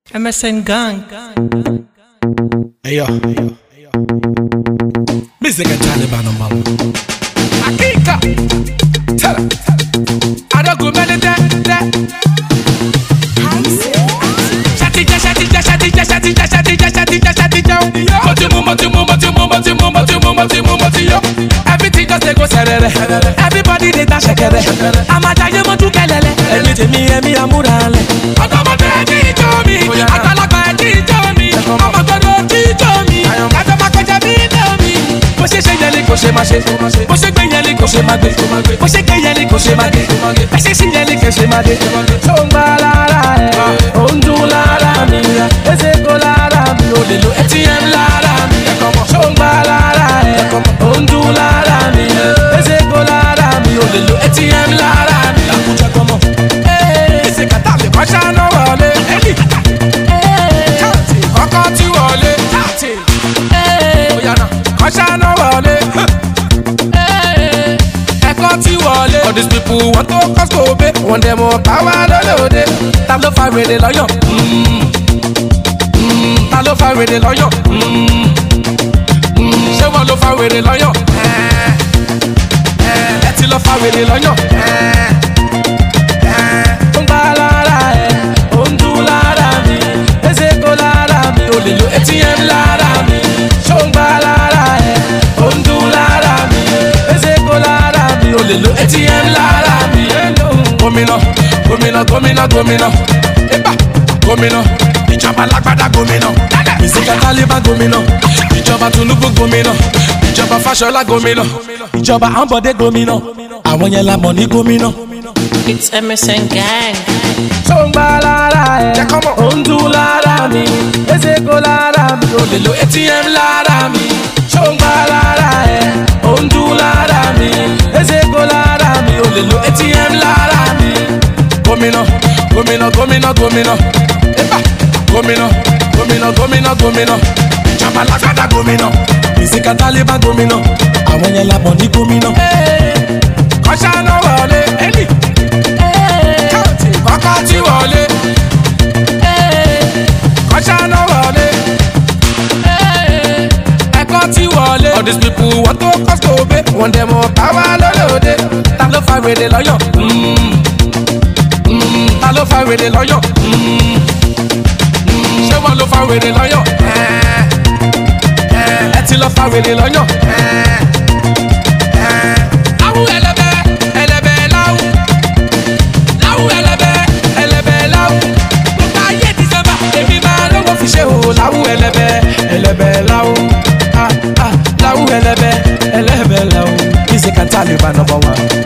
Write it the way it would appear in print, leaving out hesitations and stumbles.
MSN Gang. Hey yo. Music and Taliban on Mama. Akika. Tell her. I don't go many that. Everything just they go serere. Everybody they dance shekere. I'ma tell you to kelele. Everything me amurale. I'ma teach me. Àgbàlagbà teach me. I'ma go teach me. I'ma go me. Bó ṣe yẹlẹ kò ṣe má ṣe. Bó ṣe gbé yẹlẹ kò ṣe má gbé. Bó ṣe gbé yẹlẹ kò ṣe má gbé. Bó ṣe sí yẹlẹ kò ṣe má dé. Tó ń gbá lára ẹ̀, ó ń dún lára mi. Ẹsẹ̀ kó lára mi, ó lè lo ATM lára mi. Tó ń gbá lára ẹ̀, ó ń dún lára mi. Ẹsẹ̀ kó lára mi, ó lè lo ATM lára mi. Àkùjọ kọ́mọ. Ẹsẹ̀ kàtà lè kọ́ ṣáná wọlé. Kọ́kọ́ tí wọlé. Ṣáná wọlé, ẹ̀kọ́ tí wọlé. All these people want to cause kobe, want them more power lọ́lọ́dẹ. Ta ló fa wèrè lọ́yọ̀? Ta ló fa wèrè lọ́yọ̀? Ṣé wọ́n ló fa wèrè lọ́yọ̀? Ẹ ti lọ fa wèrè lọ́yọ̀. Ó ń gbá lára ẹ̀, ó ń dún lára mi, ẹsẹ̀ kó lára mi, ó lè lo ATM lára mi. Ṣó ń gbá lára ẹ̀, ó ń dún lára mi, ẹsẹ̀ kó lára mi, ó lè lo ATM lára mi. Gómìnà, gómìnà, gómìnà, gómìnà, ẹ̀bà gómìnà, ìjọba lágbádá gómìnà, ìsìnká Taliban gómìnà, ìjọba Tinubu gómìnà, ìjọba Fáṣọlá gómìnà, ìjọba Ambode gómìnà, àwọn yẹn la mọ̀ ní gómìnà. It's MSN Gang. Tó ń gbá lára ẹ̀, ó ń dún lára mi, ẹsẹ̀ kó lára mi, ó lè lo ATM lára mi. Tó ń gbá lára ẹ̀, ó ń dún lára mi, ẹsẹ̀ kó lára mi, ó lè lo ATM lára mi. Gómìnà, gómìnà, gómìnà, gómìnà, ẹ̀bà gómìnà, gómìnà, gómìnà, gómìnà, ìjọba lágbádá gómìnà, ìsìnká Taliban gómìnà, àwọn yẹn la mọ̀ ní gómìnà. Kọ́ṣáná wọlé, ẹ̀lì. Kọ́kọ́ tí wọlé, kọ́ṣáná wọlé, ẹ̀kọ́ tí wọlé. All these people want to cause kobe, want them more power lọ́lọ́dẹ. Ta ló fa wèrè lọ́yọ̀? Ta ló fa wèrè lọ́yọ̀? Ṣé wọ́n ló fa wèrè lọ́yọ̀? Ẹ ti lọ fa wèrè lọ́yọ̀. Láwù ẹlẹ́bẹ̀, ẹlẹ́bẹ̀ láwù. Láwù ẹlẹ́bẹ̀, ẹlẹ́bẹ̀ láwù. Gbogbo ayé December, èmi máa lọ́wọ́ fi ṣe o. Láwù ẹlẹ́bẹ̀, ẹlẹ́bẹ̀ láwù. Láwù ẹlẹ́bẹ̀, ẹlẹ́bẹ̀ láwù. Music and Taliban number one.